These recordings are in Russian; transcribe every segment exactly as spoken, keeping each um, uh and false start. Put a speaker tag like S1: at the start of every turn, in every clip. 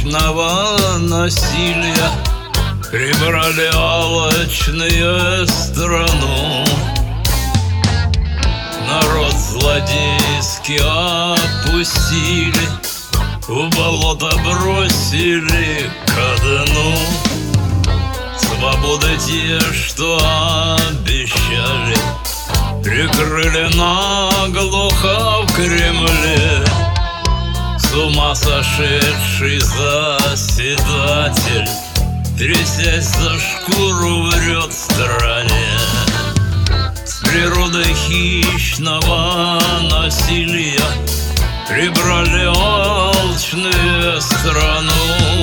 S1: хищного насилия прибрали алчные страну. Народ злодейский опустили, в болото бросили ко дну. Свободы те, что обещали, прикрыли наглухо в Кремле. С ума сошедший заседатель, трясясь за шкуру, врет стране. С природой хищного насилия прибрали алчные страну.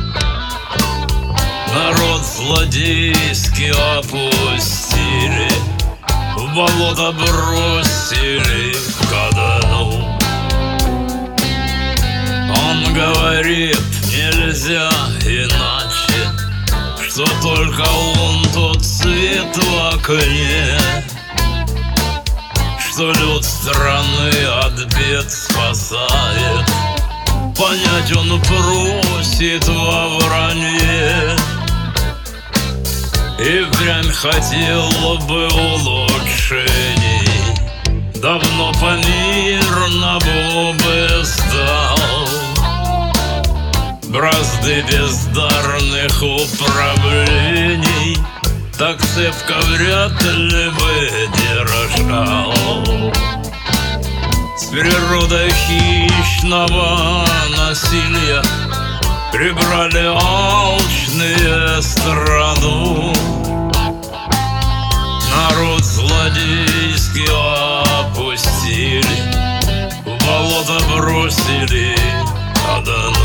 S1: Народ злодейский опустили, в болото бросили ко дну. Он говорит, нельзя иначе, что только он тот свет в окне, что люд страны от бед спасает. Понять он просит во вранье, и впрямь хотел бы улучшений, давно по-мирному бы сдал. Бразды бездарных управлений так цепко вряд ли бы держал. С природой хищного насилия прибрали алчные страну. Народ злодейский опустили, в болото бросили ко дну.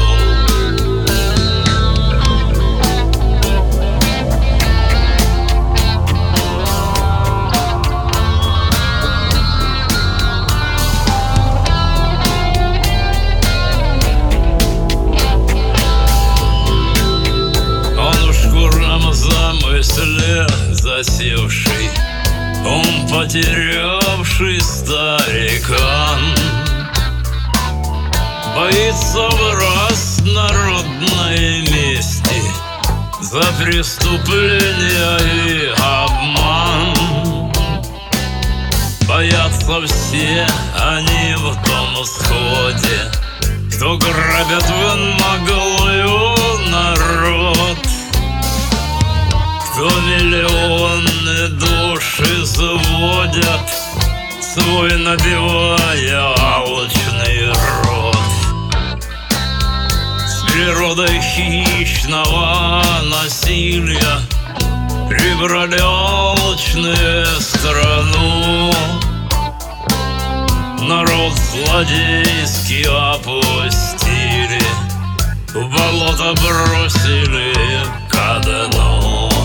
S1: Замысле засевший, он потерявший старикан, боится враз народной мести за преступления и обман. Боятся все они в том сходе, кто грабят в наглую народ, кто миллионы души сводят, свой набивая алчный рот. С природой хищного насилия прибрали алчные страну. Народ злодейский опустили, в болото бросили ко дну.